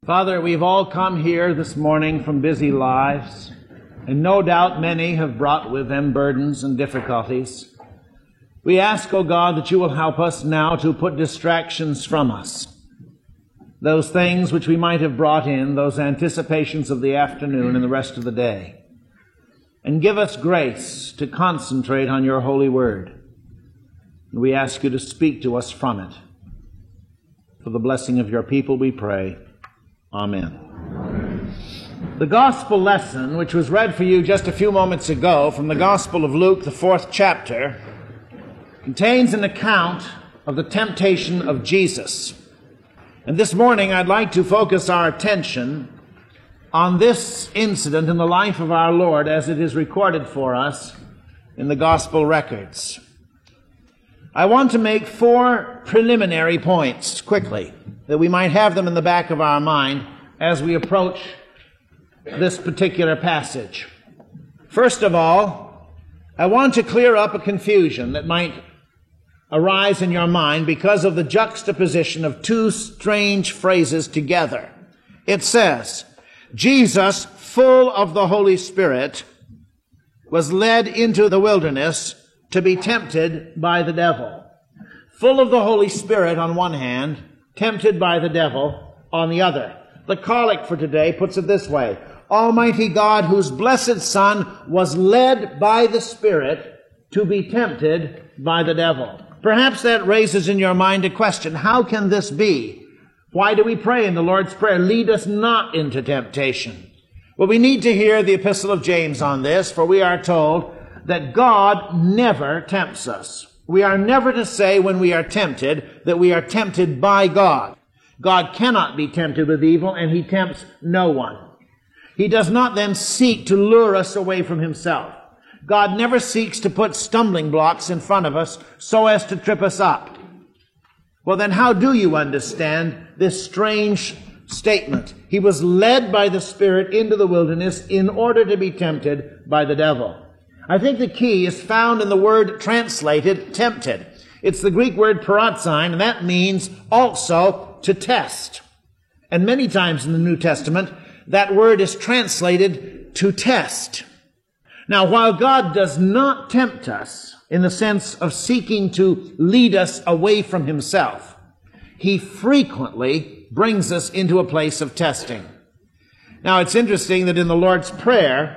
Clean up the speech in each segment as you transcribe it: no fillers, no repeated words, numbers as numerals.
Father, we've all come here this morning from busy lives, and no doubt many have brought with them burdens and difficulties. We ask, O God, that you will help us now to put distractions from us. Those things which we might have brought in, those anticipations of the afternoon and the rest of the day. And give us grace to concentrate on your holy word. And we ask you to speak to us from it. For the blessing of your people we pray. Amen. The gospel lesson, which was read for you just a few moments ago from the Gospel of Luke, the 4th chapter, contains an account of the temptation of Jesus. And this morning I'd like to focus our attention on this incident in the life of our Lord as it is recorded for us in the gospel records. I want to make 4 preliminary points quickly, that we might have them in the back of our mind as we approach this particular passage. First of all, I want to clear up a confusion that might arise in your mind because of the juxtaposition of 2 strange phrases together. It says, Jesus, full of the Holy Spirit, was led into the wilderness to be tempted by the devil. Full of the Holy Spirit on one hand, tempted by the devil on the other. The collect for today puts it this way: Almighty God, whose blessed Son was led by the Spirit to be tempted by the devil. Perhaps that raises in your mind a question: how can this be? Why do we pray in the Lord's Prayer, lead us not into temptation? Well, we need to hear the epistle of James on this, for we are told that God never tempts us. We are never to say when we are tempted that we are tempted by God. God cannot be tempted with evil, and he tempts no one. He does not then seek to lure us away from himself. God never seeks to put stumbling blocks in front of us so as to trip us up. Well, then how do you understand this strange statement? He was led by the Spirit into the wilderness in order to be tempted by the devil. I think the key is found in the word translated tempted. It's the Greek word paratzine, and that means also to test. And many times in the New Testament, that word is translated to test. Now, while God does not tempt us in the sense of seeking to lead us away from himself, he frequently brings us into a place of testing. Now, it's interesting that in the Lord's Prayer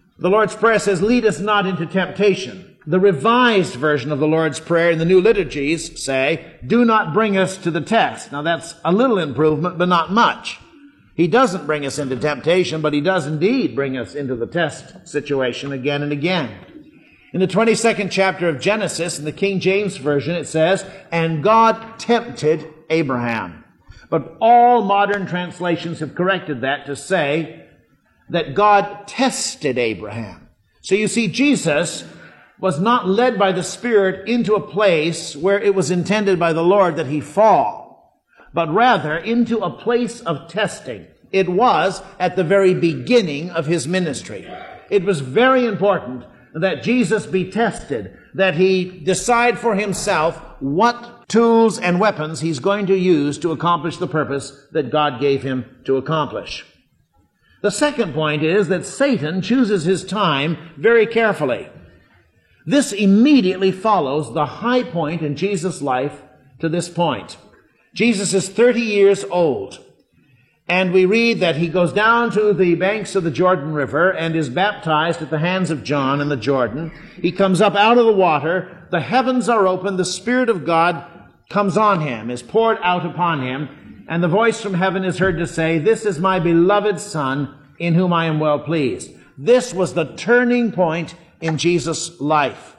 says, lead us not into temptation. The revised version of the Lord's Prayer in the new liturgies say, do not bring us to the test. Now, that's a little improvement, but not much. He doesn't bring us into temptation, but he does indeed bring us into the test situation again and again. In the 22nd chapter of Genesis, in the King James Version, it says, and God tempted Abraham. But all modern translations have corrected that to say that God tested Abraham. So you see, Jesus was not led by the Spirit into a place where it was intended by the Lord that he fall, but rather into a place of testing. It was at the very beginning of his ministry. It was very important that Jesus be tested, that he decide for himself what tools and weapons he's going to use to accomplish the purpose that God gave him to accomplish. The second point is that Satan chooses his time very carefully. This immediately follows the high point in Jesus' life to this point. Jesus is 30 years old, and we read that he goes down to the banks of the Jordan River and is baptized at the hands of John in the Jordan. He comes up out of the water, the heavens are opened, the Spirit of God comes on him, is poured out upon him, and the voice from heaven is heard to say, this is my beloved Son, in whom I am well pleased. This was the turning point in Jesus' life.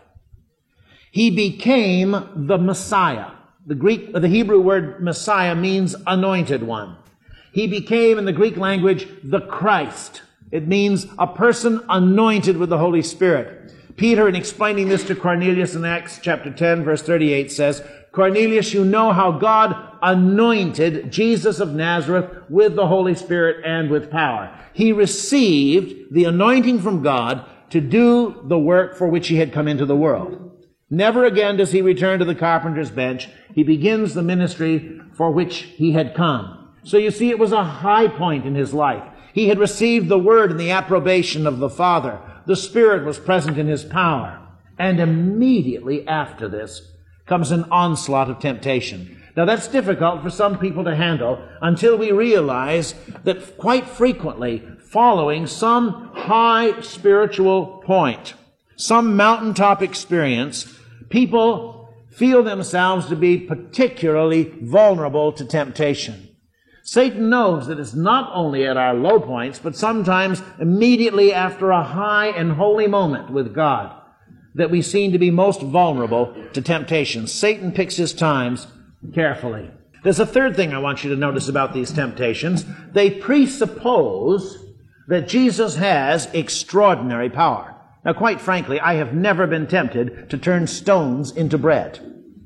He became the Messiah. The Hebrew word Messiah means anointed one. He became, in the Greek language, the Christ. It means a person anointed with the Holy Spirit. Peter, in explaining this to Cornelius in Acts chapter 10, verse 38, says, Cornelius, you know how God anointed Jesus of Nazareth with the Holy Spirit and with power. He received the anointing from God to do the work for which he had come into the world. Never again does he return to the carpenter's bench. He begins the ministry for which he had come. So you see, it was a high point in his life. He had received the word and the approbation of the Father. The Spirit was present in his power. And immediately after this comes an onslaught of temptation. Now that's difficult for some people to handle until we realize that quite frequently, following some high spiritual point, some mountaintop experience, people feel themselves to be particularly vulnerable to temptation. Satan knows that it's not only at our low points, but sometimes immediately after a high and holy moment with God, that we seem to be most vulnerable to temptation. Satan picks his times carefully. There's a third thing I want you to notice about these temptations. They presuppose that Jesus has extraordinary power. Now, quite frankly, I have never been tempted to turn stones into bread,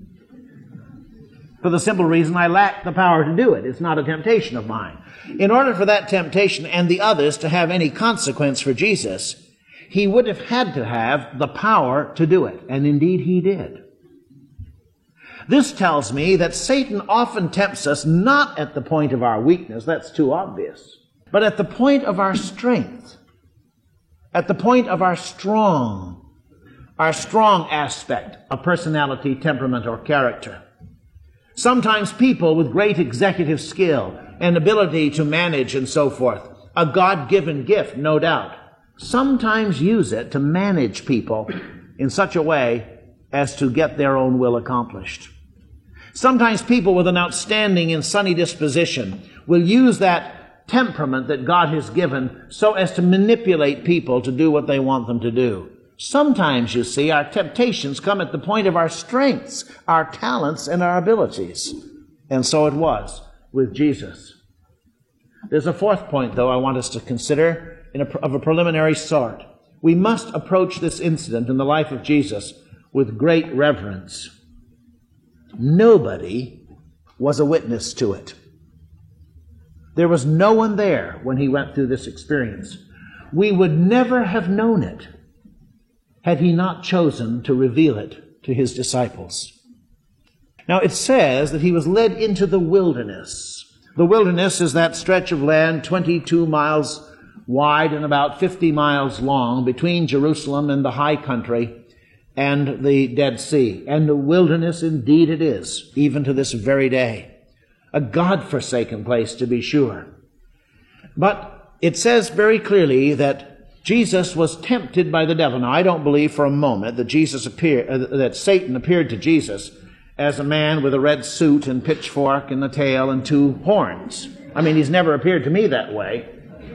for the simple reason I lack the power to do it. It's not a temptation of mine. In order for that temptation and the others to have any consequence for Jesus, he would have had to have the power to do it. And indeed he did. This tells me that Satan often tempts us not at the point of our weakness, that's too obvious, but at the point of our strength, at the point of our strong aspect of personality, temperament, or character. Sometimes people with great executive skill and ability to manage and so forth, a God-given gift, no doubt, sometimes use it to manage people in such a way as to get their own will accomplished. Sometimes people with an outstanding and sunny disposition will use that temperament that God has given so as to manipulate people to do what they want them to do. Sometimes, you see, our temptations come at the point of our strengths, our talents, and our abilities. And so it was with Jesus. There's a fourth point, though, I want us to consider of a preliminary sort. We must approach this incident in the life of Jesus with great reverence. Nobody was a witness to it. There was no one there when he went through this experience. We would never have known it had he not chosen to reveal it to his disciples. Now it says that he was led into the wilderness. The wilderness is that stretch of land 22 miles wide and about 50 miles long between Jerusalem and the high country and the Dead Sea. And the wilderness indeed it is, even to this very day. A God-forsaken place, to be sure. But it says very clearly that Jesus was tempted by the devil. Now, I don't believe for a moment that that Satan appeared to Jesus as a man with a red suit and pitchfork and a tail and two horns. I mean, he's never appeared to me that way.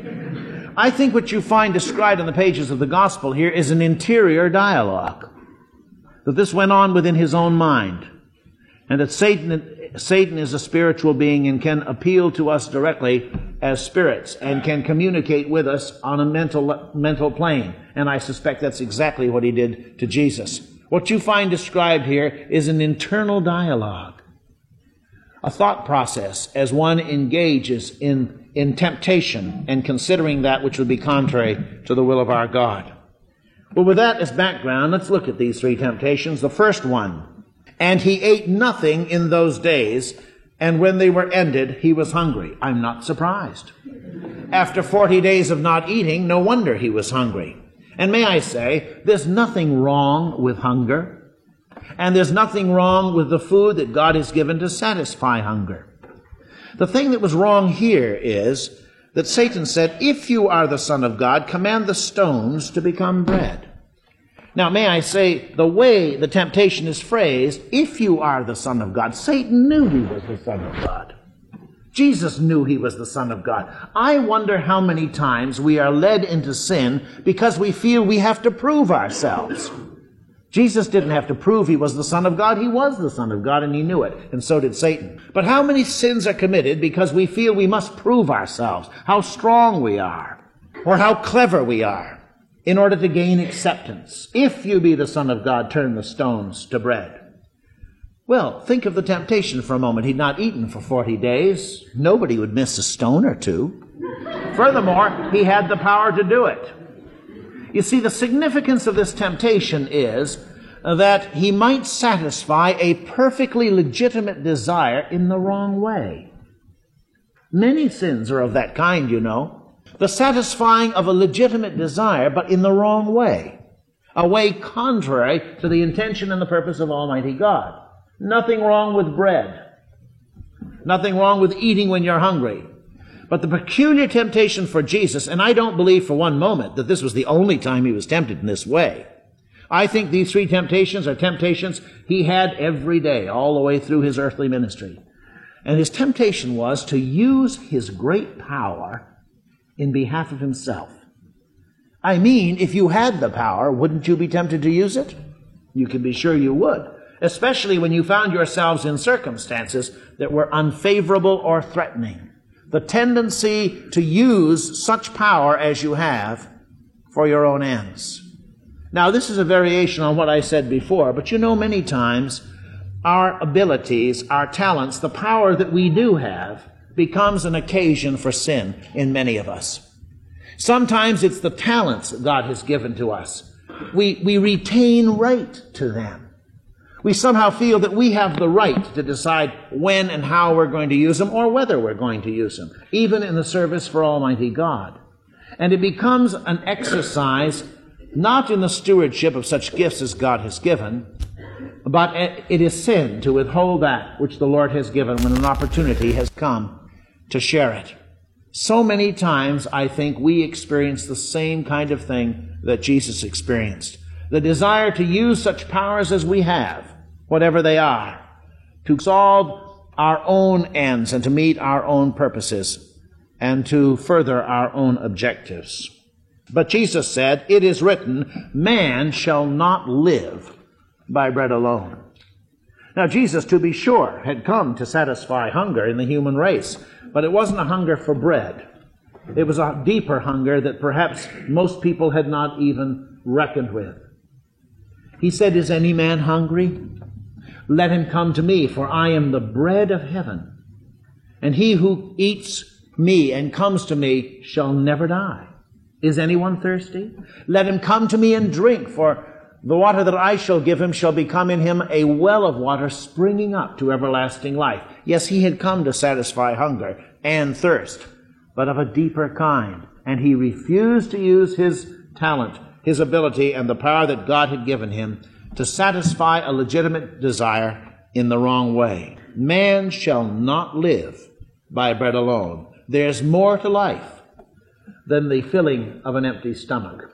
I think what you find described on the pages of the gospel here is an interior dialogue. That this went on within his own mind. And that Satan is a spiritual being and can appeal to us directly as spirits and can communicate with us on a mental plane. And I suspect that's exactly what he did to Jesus. What you find described here is an internal dialogue, a thought process as one engages in temptation and considering that which would be contrary to the will of our God. Well, with that as background, let's look at these three temptations. The first one, and he ate nothing in those days, and when they were ended, he was hungry. I'm not surprised. After 40 days of not eating, no wonder he was hungry. And may I say, there's nothing wrong with hunger, and there's nothing wrong with the food that God has given to satisfy hunger. The thing that was wrong here is that Satan said, if you are the Son of God, command the stones to become bread. Now, may I say, the way the temptation is phrased, if you are the Son of God, Satan knew he was the Son of God. Jesus knew he was the Son of God. I wonder how many times we are led into sin because we feel we have to prove ourselves. Jesus didn't have to prove he was the Son of God. He was the Son of God, and he knew it, and so did Satan. But how many sins are committed because we feel we must prove ourselves, how strong we are, or how clever we are, in order to gain acceptance? If you be the Son of God, turn the stones to bread. Well, think of the temptation for a moment. He'd not eaten for 40 days. Nobody would miss a stone or two. Furthermore, he had the power to do it. You see, the significance of this temptation is that he might satisfy a perfectly legitimate desire in the wrong way. Many sins are of that kind, you know. The satisfying of a legitimate desire, but in the wrong way. A way contrary to the intention and the purpose of Almighty God. Nothing wrong with bread. Nothing wrong with eating when you're hungry. But the peculiar temptation for Jesus, and I don't believe for one moment that this was the only time he was tempted in this way. I think these three temptations are temptations he had every day, all the way through his earthly ministry. And his temptation was to use his great power in behalf of himself. I mean, if you had the power, wouldn't you be tempted to use it? You can be sure you would, especially when you found yourselves in circumstances that were unfavorable or threatening. The tendency to use such power as you have for your own ends. Now, this is a variation on what I said before, but you know, many times our abilities, our talents, the power that we do have becomes an occasion for sin in many of us. Sometimes it's the talents God has given to us. We retain right to them. We somehow feel that we have the right to decide when and how we're going to use them or whether we're going to use them, even in the service for Almighty God. And it becomes an exercise not in the stewardship of such gifts as God has given, but it is sin to withhold that which the Lord has given when an opportunity has come to share it. So many times, I think, we experience the same kind of thing that Jesus experienced. The desire to use such powers as we have, whatever they are, to solve our own ends and to meet our own purposes and to further our own objectives. But Jesus said, "It is written, man shall not live by bread alone." Now, Jesus, to be sure, had come to satisfy hunger in the human race, but it wasn't a hunger for bread. It was a deeper hunger that perhaps most people had not even reckoned with. He said, "Is any man hungry? Let him come to me, for I am the bread of heaven. And he who eats me and comes to me shall never die. Is anyone thirsty? Let him come to me and drink, for the water that I shall give him shall become in him a well of water springing up to everlasting life." Yes, he had come to satisfy hunger and thirst, but of a deeper kind. And he refused to use his talent, his ability, and the power that God had given him to satisfy a legitimate desire in the wrong way. Man shall not live by bread alone. There's more to life than the filling of an empty stomach.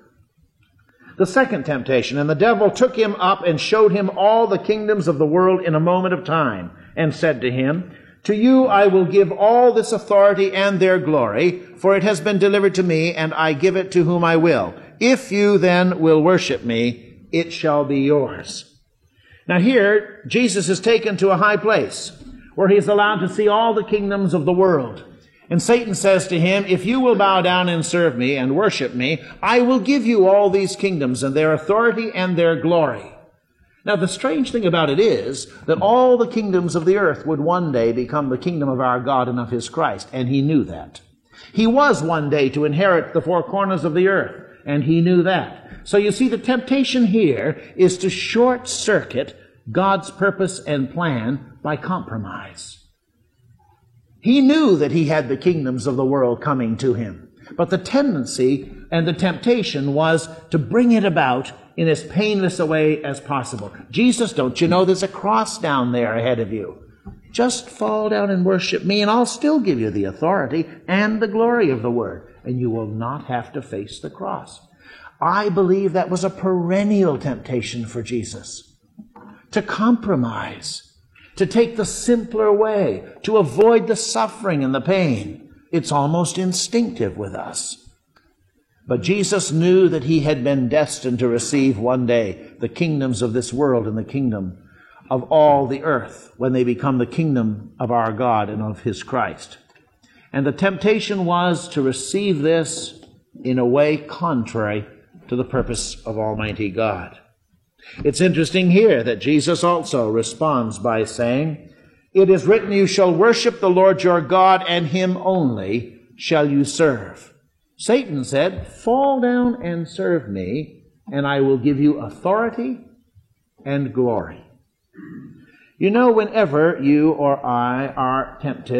The second temptation, "And the devil took him up and showed him all the kingdoms of the world in a moment of time, and said to him, To you I will give all this authority and their glory, for it has been delivered to me, and I give it to whom I will. If you then will worship me, it shall be yours." Now here, Jesus is taken to a high place, where he is allowed to see all the kingdoms of the world. And Satan says to him, "If you will bow down and serve me and worship me, I will give you all these kingdoms and their authority and their glory." Now, the strange thing about it is that all the kingdoms of the earth would one day become the kingdom of our God and of his Christ, and he knew that. He was one day to inherit the four corners of the earth, and he knew that. So you see, the temptation here is to short-circuit God's purpose and plan by compromise. He knew that he had the kingdoms of the world coming to him, but the tendency and the temptation was to bring it about in as painless a way as possible. Jesus, don't you know there's a cross down there ahead of you? Just fall down and worship me, and I'll still give you the authority and the glory of the word, and you will not have to face the cross. I believe that was a perennial temptation for Jesus, to compromise, to take the simpler way, to avoid the suffering and the pain. It's almost instinctive with us. But Jesus knew that he had been destined to receive one day the kingdoms of this world and the kingdom of all the earth when they become the kingdom of our God and of his Christ. And the temptation was to receive this in a way contrary to the purpose of Almighty God. It's interesting here that Jesus also responds by saying, "It is written, you shall worship the Lord your God, and him only shall you serve." Satan said, "Fall down and serve me, and I will give you authority and glory." You know, whenever you or I are tempted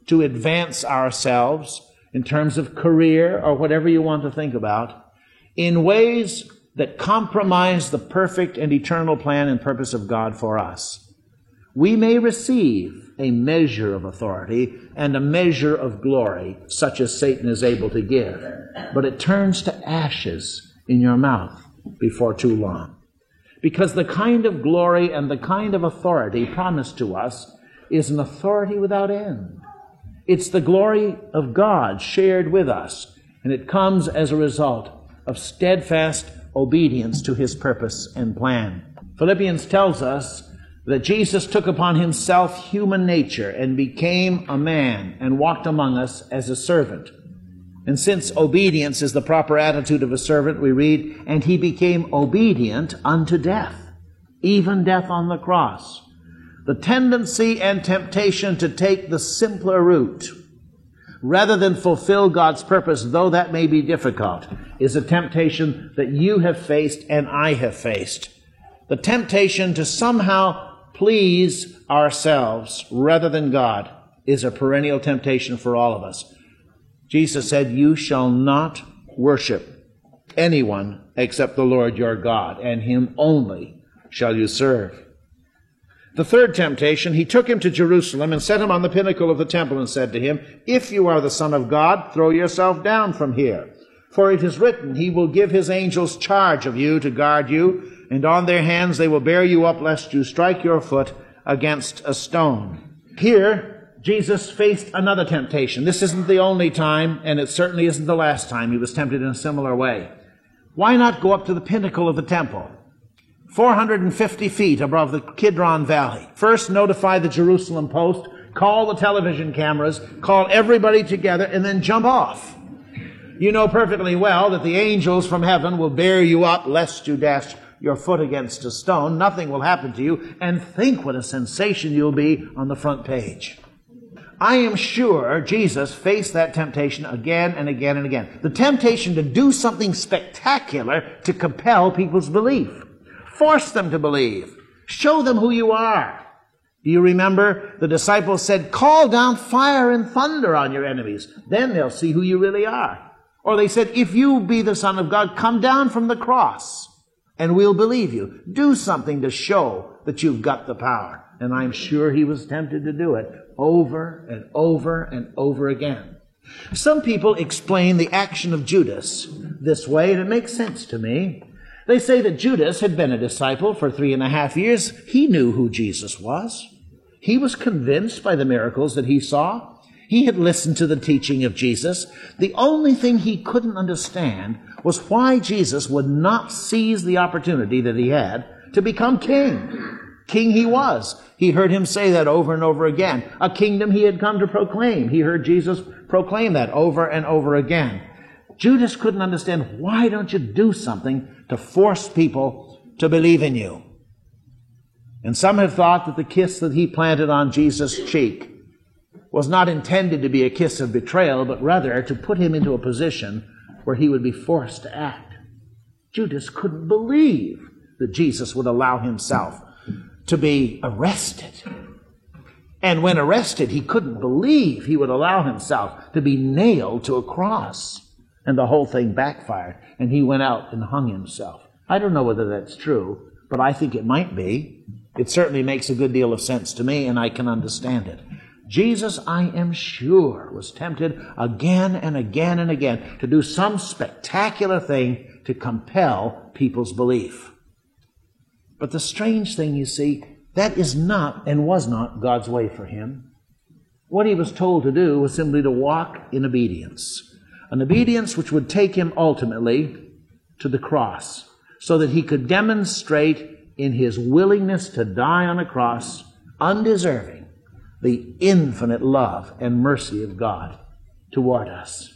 to advance ourselves in terms of career or whatever you want to think about, in ways that compromise the perfect and eternal plan and purpose of God for us, we may receive a measure of authority and a measure of glory, such as Satan is able to give, but it turns to ashes in your mouth before too long. Because the kind of glory and the kind of authority promised to us is an authority without end. It's the glory of God shared with us, and it comes as a result of steadfast obedience to his purpose and plan. Philippians tells us that Jesus took upon himself human nature and became a man and walked among us as a servant. And since obedience is the proper attitude of a servant, we read, and he became obedient unto death, even death on the cross. The tendency and temptation to take the simpler route, rather than fulfill God's purpose, though that may be difficult, is a temptation that you have faced and I have faced. The temptation to somehow please ourselves rather than God is a perennial temptation for all of us. Jesus said, you shall not worship anyone except the Lord your God, and him only shall you serve. The third temptation, he took him to Jerusalem and set him on the pinnacle of the temple and said to him, if you are the Son of God, throw yourself down from here. For it is written, he will give his angels charge of you to guard you, and on their hands they will bear you up lest you strike your foot against a stone. Here, Jesus faced another temptation. This isn't the only time, and it certainly isn't the last time he was tempted in a similar way. Why not go up to the pinnacle of the temple, 450 feet above the Kidron Valley? First, notify the Jerusalem Post, call the television cameras, call everybody together, and then jump off. You know perfectly well that the angels from heaven will bear you up lest you dash your foot against a stone. Nothing will happen to you, and think what a sensation you'll be on the front page. I am sure Jesus faced that temptation again and again and again. The temptation to do something spectacular to compel people's belief. Force them to believe. Show them who you are. Do you remember the disciples said, call down fire and thunder on your enemies. Then they'll see who you really are. Or they said, if you be the Son of God, come down from the cross and we'll believe you. Do something to show that you've got the power. And I'm sure he was tempted to do it over and over and over again. Some people explain the action of Judas this way, and it makes sense to me. They say that Judas had been a disciple for 3.5 years. He knew who Jesus was. He was convinced by the miracles that he saw. He had listened to the teaching of Jesus. The only thing he couldn't understand was why Jesus would not seize the opportunity that he had to become king. King he was. He heard him say that over and over again. A kingdom he had come to proclaim. He heard Jesus proclaim that over and over again. Judas couldn't understand, why don't you do something to force people to believe in you? And some have thought that the kiss that he planted on Jesus' cheek was not intended to be a kiss of betrayal, but rather to put him into a position where he would be forced to act. Judas couldn't believe that Jesus would allow himself to be arrested. And when arrested, he couldn't believe he would allow himself to be nailed to a cross. And the whole thing backfired, and he went out and hung himself. I don't know whether that's true, but I think it might be. It certainly makes a good deal of sense to me, and I can understand it. Jesus, I am sure, was tempted again and again and again to do some spectacular thing to compel people's belief. But the strange thing, you see, that is not and was not God's way for him. What he was told to do was simply to walk in obedience, an obedience which would take him ultimately to the cross, so that he could demonstrate in his willingness to die on a cross, undeserving, the infinite love and mercy of God toward us.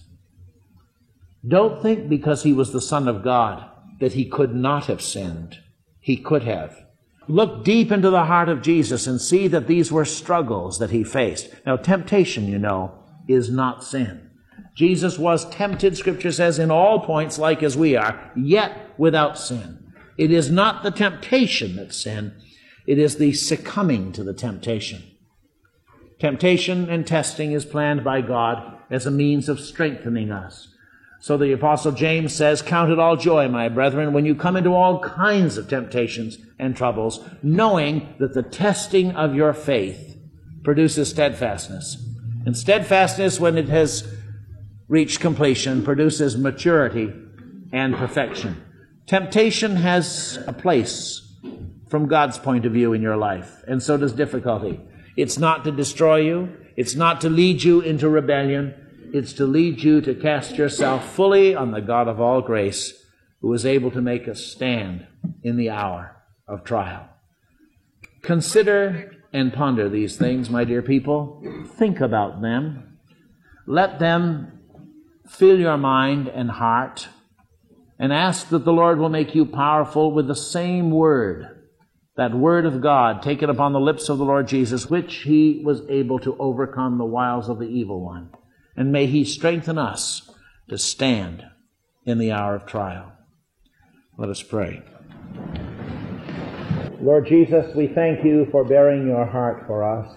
Don't think because he was the Son of God that he could not have sinned. He could have. Look deep into the heart of Jesus and see that these were struggles that he faced. Now, temptation, you know, is not sin. Jesus was tempted, Scripture says, in all points like as we are, yet without sin. It is not the temptation that's sin. It is the succumbing to the temptation. Temptation and testing is planned by God as a means of strengthening us. So the Apostle James says, "Count it all joy, my brethren, when you come into all kinds of temptations and troubles, knowing that the testing of your faith produces steadfastness. And steadfastness, when it has reached completion, produces maturity and perfection." Temptation has a place from God's point of view in your life, and so does difficulty. It's not to destroy you. It's not to lead you into rebellion. It's to lead you to cast yourself fully on the God of all grace, who is able to make us stand in the hour of trial. Consider and ponder these things, my dear people. Think about them. Let them fill your mind and heart, and ask that the Lord will make you powerful with the same word, that word of God taken upon the lips of the Lord Jesus, which he was able to overcome the wiles of the evil one. And may he strengthen us to stand in the hour of trial. Let us pray. Lord Jesus, we thank you for bearing your heart for us.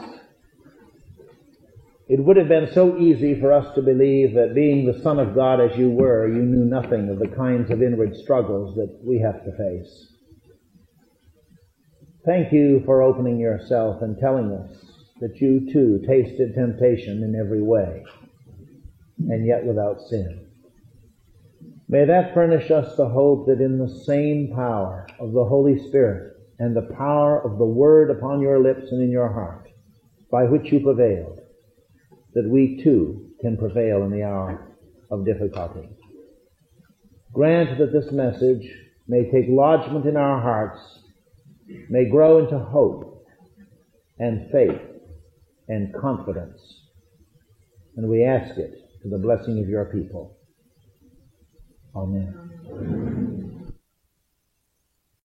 It would have been so easy for us to believe that, being the Son of God as you were, you knew nothing of the kinds of inward struggles that we have to face. Thank you for opening yourself and telling us that you too tasted temptation in every way, and yet without sin. May that furnish us the hope that in the same power of the Holy Spirit and the power of the word upon your lips and in your heart, by which you prevailed, that we too can prevail in the hour of difficulty. Grant that this message may take lodgment in our hearts, may grow into hope and faith and confidence. And we ask it to the blessing of your people. Amen.